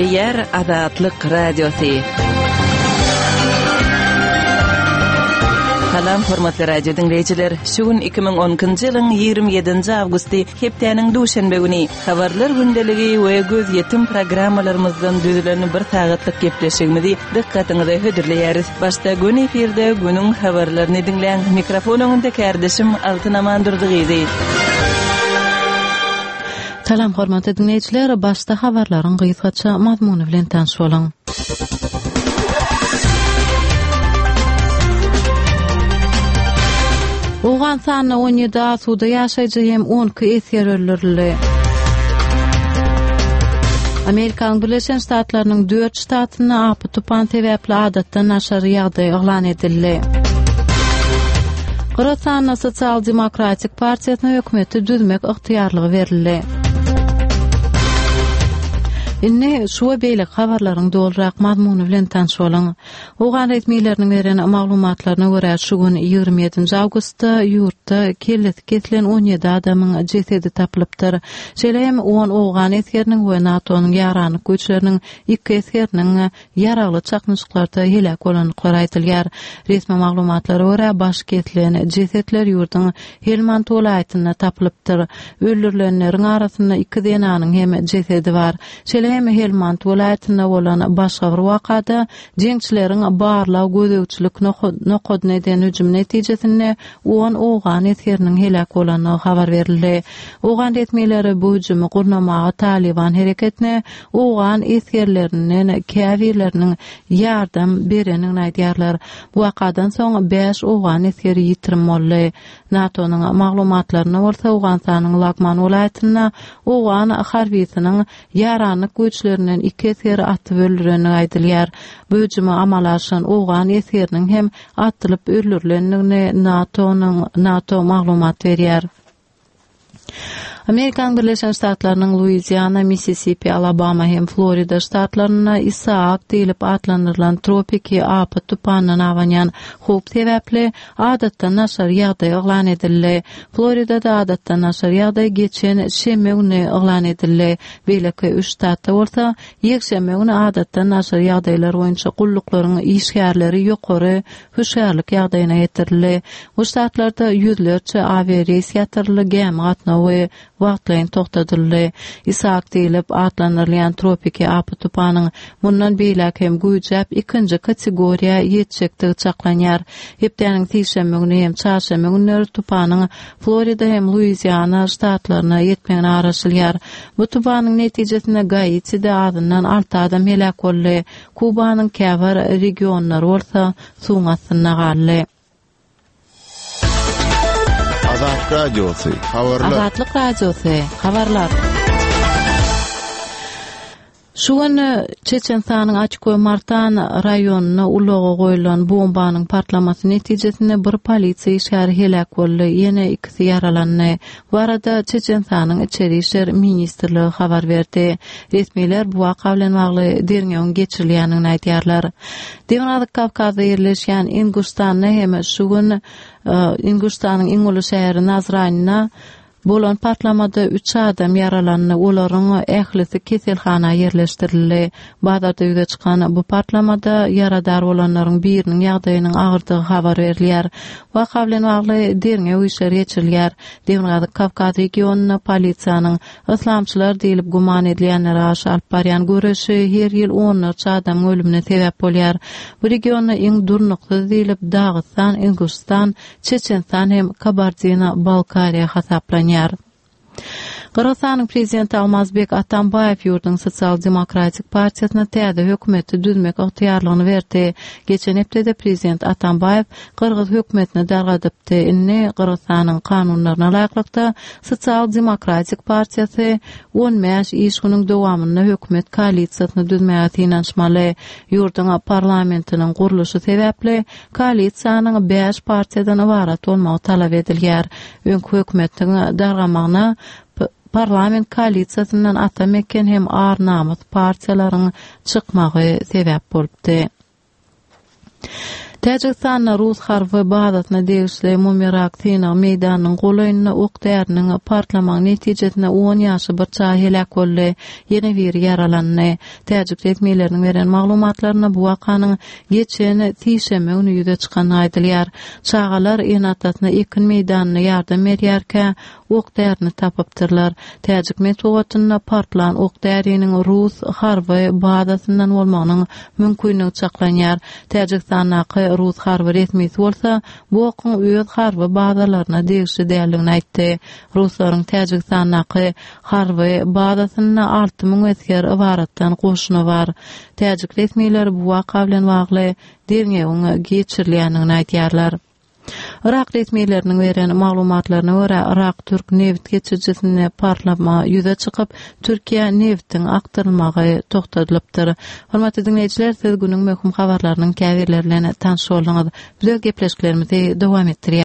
Dinleyer Azatlyk Radiosu. Salam hormatly radio dinleyijiler. Şugun 2010-njy ýylyň 27-nji awgusty hepdeniň duşanbe güni habarlar gündeligi we göz ýetim programmalarymyzdan düzülen bir sagatlyk gepleşigimizi dikkatiňize hödürleýäris. Başda gün efirde günüň habarlaryny dinleýän mikrofonuňda kärdeşim Altyn Amandyrdygy. Salam hormatly dinleyijiler, başda habarlaryň gysgaça mazmuny bilen tanış bolaň. Awganistanyň 17 asuda ýaşaýjy hem 10 esir öldürildi. Amerikanyň Birleşen Ştatlarynyň 4 ştatyna apy tupan sebäpli adatdan naşar ýagdaý eglan edildi. Qırgızstanyň Sosial Demokratik Partiýasyna hökümeti düzmek ygtyýarlygy berildi. Inne şu beýle habarlaryň dolrak mazmuny bilen tanış bolaň. Owgan resmiýetleriniň beren maglumatlaryna görä şu gün 27-nji awgustda ýurtda kesilen 17 adamyň jesedi tapylypdyr. Şeýle 10 owgan eskeriniň we NATO-nyň ýarany güýçleriniň 2 eskeriniň ýaragly çaknyşyklarda helak bolanyklary aýdylýar. Resmi maglumatlara görä baş kesilen jesetler ýurtyň Helmand welaýatyna tapylypdyr. Öldürilenleriň arasynda 2 denanyň hem jesedi bar. Şeýle Helmand welaýatyna bolan başga bir wakada jeňçileriň barlaw gözegçilik nokod neden hüjüm netijesinde 10 owgan eskeriniň helak bolanyny habar berildi. Owgan resmiýetleri bu hüjümi gurnamaga Taliban hereketine owgan eskerlerinden käwirleriniň ýardam berenini aýdýarlar. Bu wakadan soň 5 owgan eskeri ýitirim boldy. NATO-nyň maglumatlaryna bolsa Owganistanyň Lagman welaýatyna owgan harbiýetiniň ýarany güýçlerinden 2 eseri atyp öldüreni aýdylýar. Bu hüjümi amalaşan owgan eskeriniň hem atylyp öldürilenine NATO maglumat berýär. Amerikan Birleşen Ştatlarynyň Louisiana, Mississippi, Alabama hem Florida ştatlaryna Isaac diýilip adlandyrılan tropiki apy tupanyny awanýan hop sebäpli adatdan naşar ýagdaý eglan edildi. Floridada adatdan naşar ýagdaý geçen şeme güni eglan edildi. Beýleki 3 ştatda bolsa, ýekşeme güni adatdan naşar ýagdaýlar boýunça gullyklaryň işgärleri ýokary huşarlyk ýagdaýyna ýetirildi. Bu ştatlarda ýüzlerçe aviareýs ýatyryly, gemi gatnawy wagtlaryň toktatyldy. Isaac diýilip adlandyrylýan tropiki apy tupanyň mundan beýlek hem güýjäp 2-nji kategoriýa ýetjekdigi çaklanýar. Hepdeniň täşemme güni hem çarşemme günleri tupanyň Florida hem Louisiana ştatlaryna ýetmegini araşylýar. Bu tupanyň netijesinde Gaitide adyndan 6 adam helak boldy. Kubanyň käbir regionlary bolsa suň astyna galdy. Azatlyk Radiosu, habarlar. Azatlyk Radiosu, habarlar. Şu gün Çeçenstanyň Açkoy Martan raýonuna ulagy goýulan bombanyň partlamasy netijesinde bir polisiýa işgäri helak boldy, ýene 2 ýaralandy. Bu arada Çeçenstanyň Içeri işler ministrligi habar berdi. Resmiýetler bu waka bilen bagly derňeň geçirilýänini aýdýarlar. Demokratik Kavkazda ýerleşýän Inguşstanyň hem şu gün Inguşstanyň iň uly şäheri Nazranyna bolan partlamada 3 adam yaralandy. Olaryň ählisi keselhana ýerleşdirildi. Bagdada ýüze çykan bu partlamada yaradar bolanlaryň biriniň ýagdaýynyň agyrdygy habar berilýär. Waka bilen bagly derňe işler geçirilýär. Demokratik Kavkaz regionuna polisiýanyň islamçylar diýilip guman edilýänler aşy alyp barýan göreşi her ýyl 10 adam ölümine sebäp bolýar. Bu regionda iň durnukly diýilip Dagestan, Inguşstan, Çeçenstan hem Kabardino-Balkariýa hasaplanýar. Qırgızstanyň prezidenti Almazbek Atambayev ýurtyň Sosial Demokratik Partiýasyna täze hökümeti düzmek ygtyýarlygyny berdi. Geçen hepdede prezident Atambayev Qırgız hökümetini dargadypdy. Inne Qırgızstanyň kanunlaryna laýyklykda Sosial Demokratik Partiýasy 10 mäş iş günüň dowamyna hökümet koalisiýasyny düzmäge tinanşmaly. Ýurtyň parlamentiniň guruluşy sebäpli koalisiýanyň 5 partiýadan ibarat bolmagy talap edilýär. Öňkü hökümetiň dargamagyna parlament koalisiýasyndan Atameken hem Arnamut partiýalaryň çykmagy sebäp bolupdy. Tacikistan Rus harby badatna degişle Mumirak Tina meydanynyň golaynyna okdärniň partlaman netijesinde 10 ýaşy bir çaý helak boldy, ýene bir yaralandy. Tacik etmeýleriniň beren maglumatlaryna bu wakanyň geçen tişeme güni ýüze çykan aýdylýar. Çağalar enatatna ekin meydanyna ýardam berýärkä okdärini tapypdyrlar. Tacik metowatyna partlan okdäriniň Rus harby badatyndan bolmagynyň mümkinligi çaklanýar. Tacikistanaky Rus harby resmisi bolsa, bu okyň öz harby badalaryna degişli däldigini aýtdy. Ruslaryň Tacikistanaky harby badatyna 6000 esker ibaratdan goşuny bar. Tacik resmiýetleri bu waka bilen bagly derňegiň geçirilýändigini aýtýarlar. Irak resmiýetleriniň beren maglumatlaryna görä, Irak Türk neft geçirjisine parlama ýüze çykyp, Türkiýe neftiň aktarylmagy toktadylypdyr. Hormatly dinleýijiler, siz günüň möhüm habarlarynyň käbirleri bilen tanış boldyňyz. Biz gepleşiklerimizi dowam etdirýär.